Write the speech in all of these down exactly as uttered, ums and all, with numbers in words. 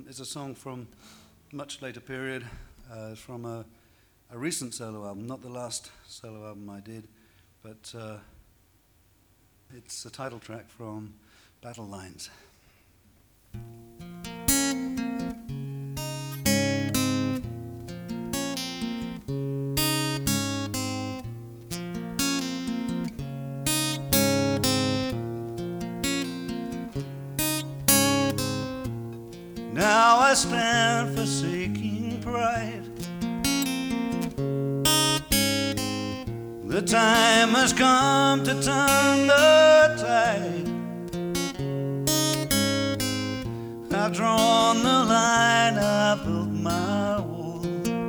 is a song from a much later period, uh, from a, a recent solo album, not the last solo album I did, but uh, it's a title track from Battle Lines. Now I stand forsaking pride. The time has come to turn the tide. I've drawn the line, I built my wall,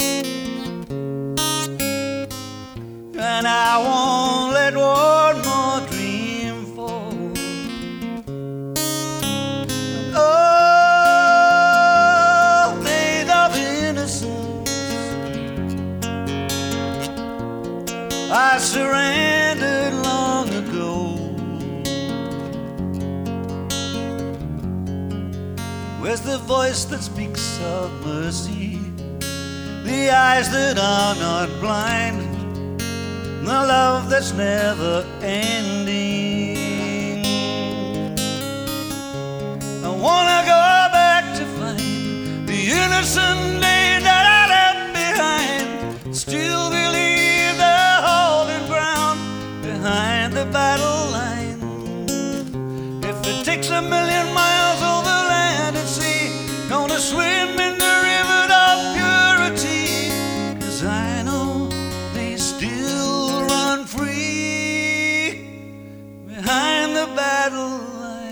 and I won't let one more dream fall. I surrendered long ago. Where's the voice that speaks of mercy? The eyes that are not blind, the love that's never ending. I wanna go back to find the innocent day that I left behind. Still believe behind the battle line. If it takes a million miles over land and sea, gonna swim in the river of purity, 'cause I know they still run free behind the battle line.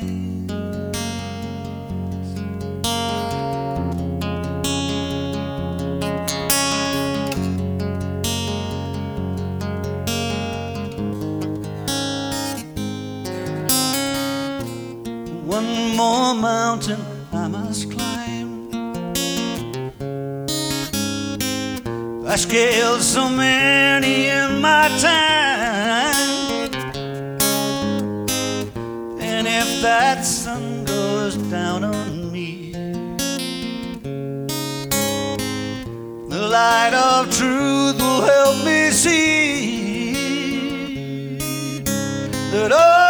One more mountain I must climb. I scaled so many in my time, and if that sun goes down on me, the light of truth will help me see that oh,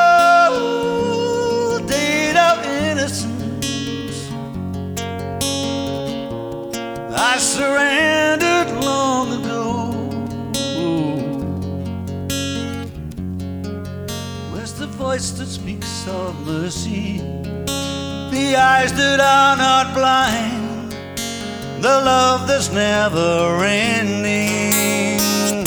I surrendered long ago. Where's the voice that speaks of mercy? The eyes that are not blind, the love that's never ending.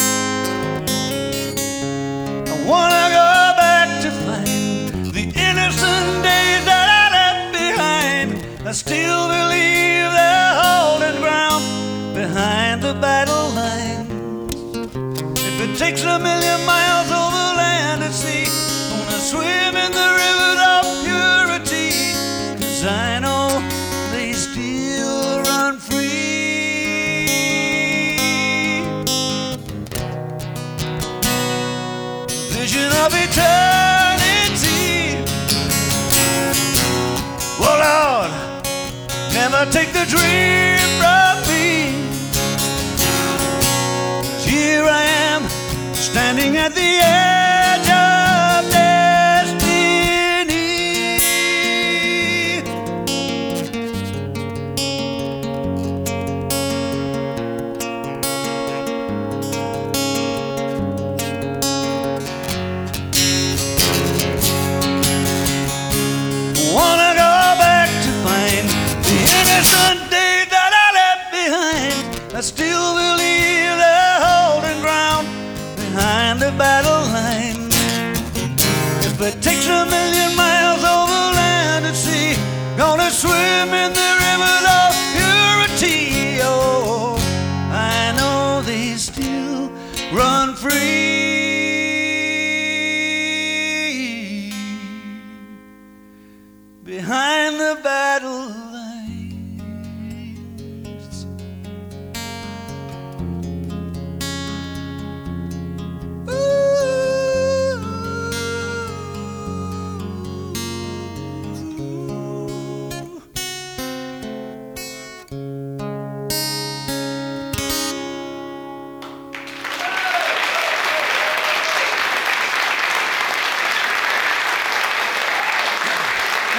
I wanna go back to find the innocent days that I left behind. I still believe they're holding ground behind the battle lines. If it takes a million miles over land and sea, gonna swim in the river of purity, 'cause I know they still run free. Vision of eternity. Oh Lord, never take the dream from me. Here I am, standing at the edge of destiny. Wanna go back to find the innocent day that I left behind. I still believe they're holding ground behind the battle line. If it takes a million miles over land and sea, gonna swim in the river of purity. Oh, I know they still run free behind the battle line.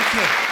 Thank you.